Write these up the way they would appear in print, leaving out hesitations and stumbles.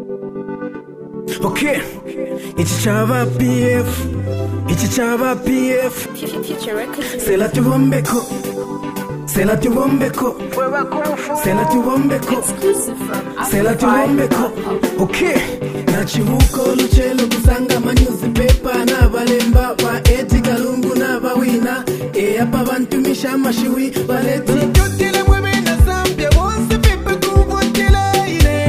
Okay, it's Chava PF, it's Chava PF. C'est la tuvombeko, c'est la tuvombeko, c'est la tuvombeko, c'est la tuvombeko. Okay, na chivuko luchelo kusanga manyuzi pepa na balemba ba eti kalungu na bawina. E apa bantu mishama shiwi baleti. Tutile mweme na Zambia wonse pepe kuvotela ile.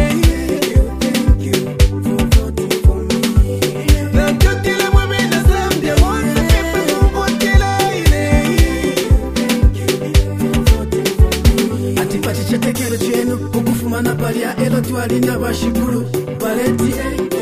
Chetekele chenu ukufumana palia elo tualina bashikuru baleti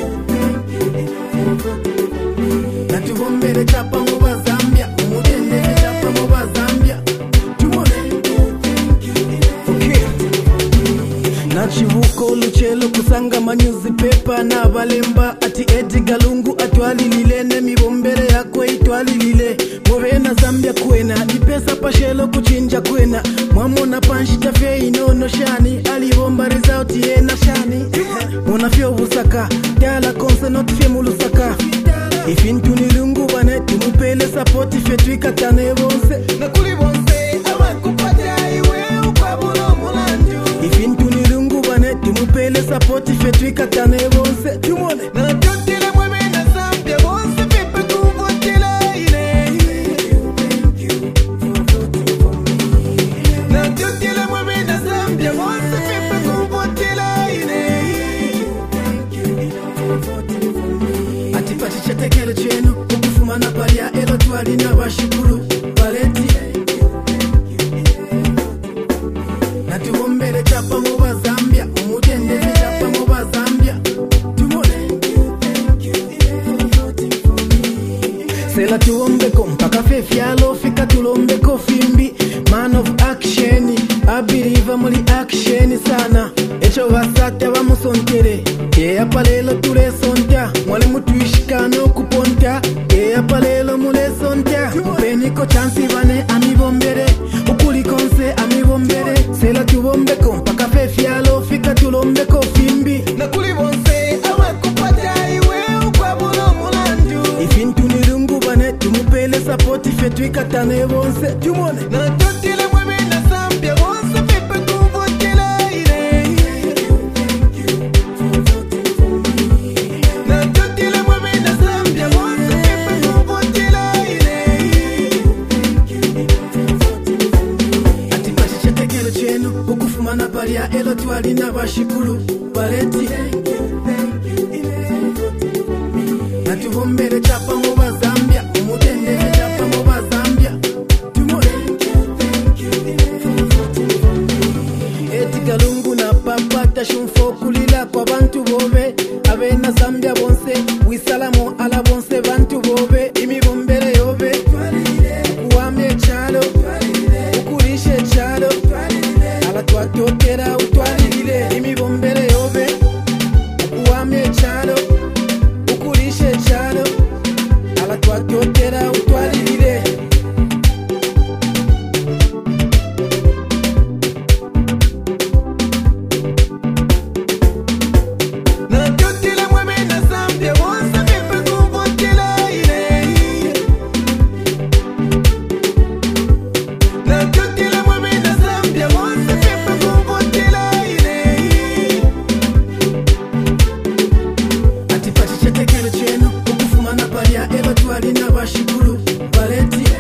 na tuvombele chapa muba Zambia umudende chapa muba Zambia tumone. Okay, na chivuko luchelo kusanga manyuzi pepa na balemba ati eti galungu atwalilile ne mibombele yakwe itwalilile Movena Zambia kwena ipesa pashelo kuchinja kwena mwamona panshita fye inono shani alibomba result yena shani mona fye ubusaka dala konse not fye mulusaka ifintu nilungu bane tumupele support fye twikatane bonse nakuli bonse awakupata iwe ukwabulo mulanju ifintu nilungu bane tumupele support fye twikatane bonse tumone na tutile mweme na Zambia bonse pepe kuvotela chetekele chenu ukufumana palia elo tualina bashikuru baleti na tuvombele chapa muba Zambia umudende chapa muba Zambia tumone. Sela tuombeko mpaka fefyalo fika tulombeko fimbi man of action abiriva muli action sana echo basate bamusontere e apalelo tule sonta mwale mutuishikano kuponta e apalelo mule sonta upeniko chansi bane amibombere ukuli konse amibombere sela tubombeko mpaka fefyalo fika tulombeko fimbi na kuli bonse awakupata iwe ukwabulo mulanju ifintu nilungu bane tumupele support fetwikatane bonse tumone na tutile mweme na Zambia bonse pepe kuvotela ile na tutile mweme na Zambia bonse pepe kuvotela ile atipashi chetekele chenu ukufumana palia elo tualina bashikuru baleti na tuvombele chapa muba Zambia umudende chapa muba Zambia tumone. Eti galungu na papata shumfo kulila kwa bantu bobe abena Zambia bonse wisalamo ala bonse bantu bobe imibombele yobe uwame chalo ukulishe chalo ala twatokera utwalilile imibombele yobe uwame chalo ukulishe chalo ala twatokera utwalilile. Na tutile mweme na Zambia bonse pepe kuvotela ile na tutile mweme na Zambia bonse pepe kuvotela ile atipachi chetekele chenu ukufumana palia elo tualina bashikuru baleti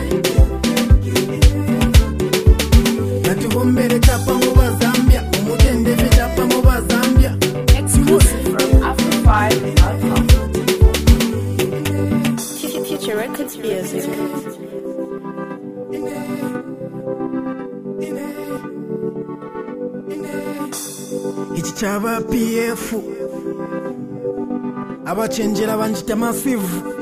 na tuvombele chapa muba Zambia umudende chapa muba Zambia Exclusive from Afro5.com. Future Records Music. Ichi Chava PF abachenjera banjita massive